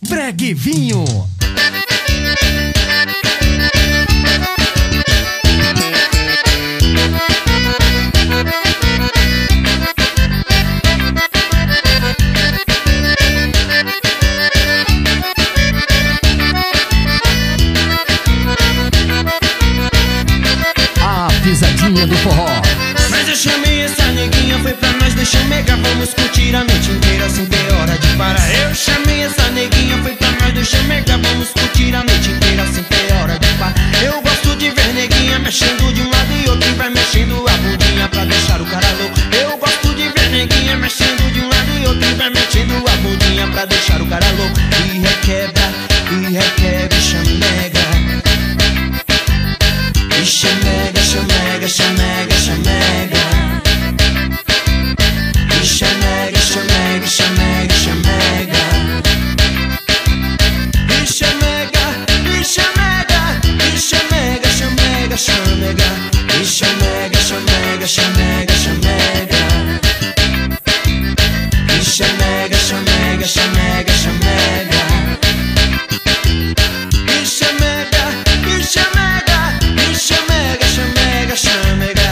Preguivinho. A pisadinha do forró. Mas eu chamei essa neguinha, foi pra nós, deixa eu mega. Vamos curtir a noite inteira sem ter hora de parar. Eu chamei essa neguinha, foi pra nós, deixa eu mega. Vamos curtir a noite inteira sem ter hora de parar. Eu gosto de ver neguinha mexendo de um lado e outro, e vai mexendo a bundinha pra deixar o cara louco. Eu gosto de ver neguinha mexendo de um lado e outro, e vai mexendo a bundinha pra deixar o cara louco. E requebra, e chamega. E chamega, chamega, chamega, chamega. E chamega, chamega, chamega, chamega. E chamega, e chamega, e chamega, chamega, chamega. E chamega, chamega, chamega, chamega. E chamega, chamega, chamega, chamega. E chamega, e chamega, e chamega, chamega, chamega.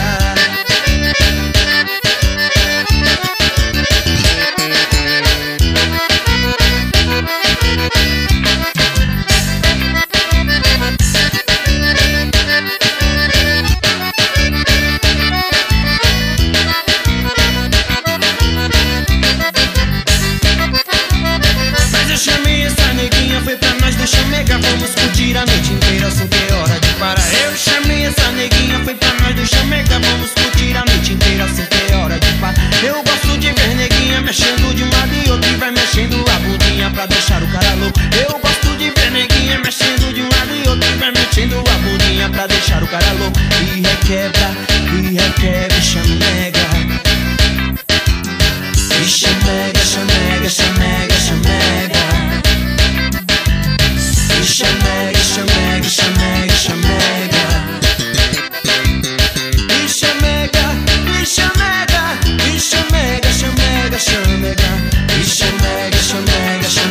Mas eu chamei essa neguinha, foi pra nós, deixa eu mega. Vamos curtir a noite inteira sem ter hora de parar. Eu chamei essa neguinha, foi pra nós, deixa eu mega. Vamos curtir a noite inteira sem ter hora de parar. Eu gosto de ver neguinha mexendo de um lado e outro, e vai mexendo a bundinha pra deixar o cara louco. Eu gosto de ver neguinha mexendo de um lado e outro, e vai mexendo a bundinha pra deixar o cara louco. E requebra, e chamega. E chamega, chamega, chamega, chamega. E chamega, chamega, chamega, chamega. E chamega, e chamega, e chamega, chamega, chamega. E chamega, chamega, chamega.